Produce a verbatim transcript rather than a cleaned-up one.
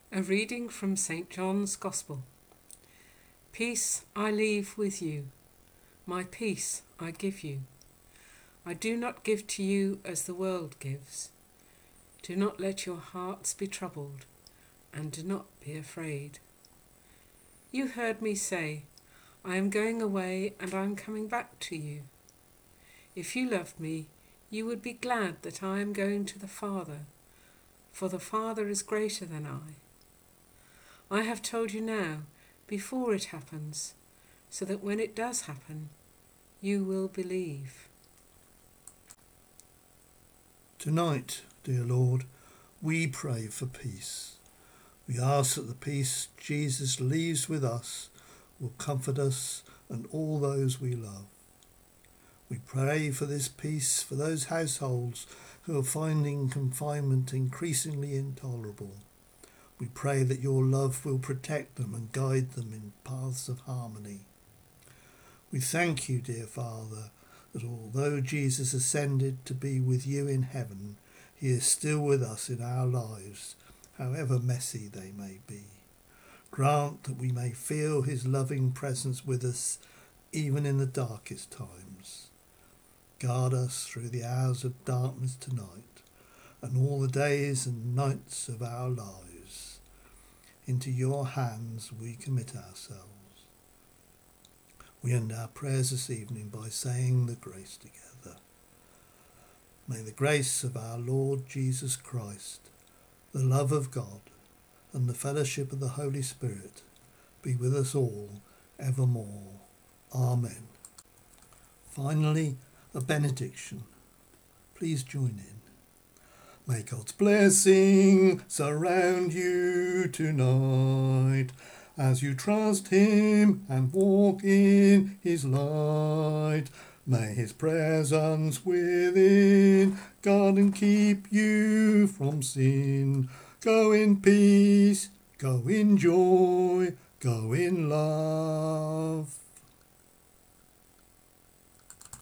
A reading from Saint John's Gospel. Peace I leave with you, my peace I give you. I do not give to you as the world gives. Do not let your hearts be troubled, and do not be afraid. You heard me say, I am going away and I am coming back to you. If you loved me, you would be glad that I am going to the Father, for the Father is greater than I. I have told you now, before it happens, so that when it does happen, you will believe. Tonight, dear Lord, we pray for peace. We ask that the peace Jesus leaves with us will comfort us and all those we love. We pray for this peace for those households who are finding confinement increasingly intolerable. We pray that your love will protect them and guide them in paths of harmony. We thank you, dear Father, that although Jesus ascended to be with you in heaven, he is still with us in our lives, however messy they may be. Grant that we may feel his loving presence with us even in the darkest times. Guard us through the hours of darkness tonight and all the days and nights of our lives. Into your hands we commit ourselves. We end our prayers this evening by saying the grace together. May the grace of our Lord Jesus Christ, the love of God, and the fellowship of the Holy Spirit be with us all evermore. Amen. Finally, a benediction. Please join in. May God's blessing surround you tonight as you trust him and walk in his light. May his presence within guard and keep you from sin. Go in peace, go in joy, go in love.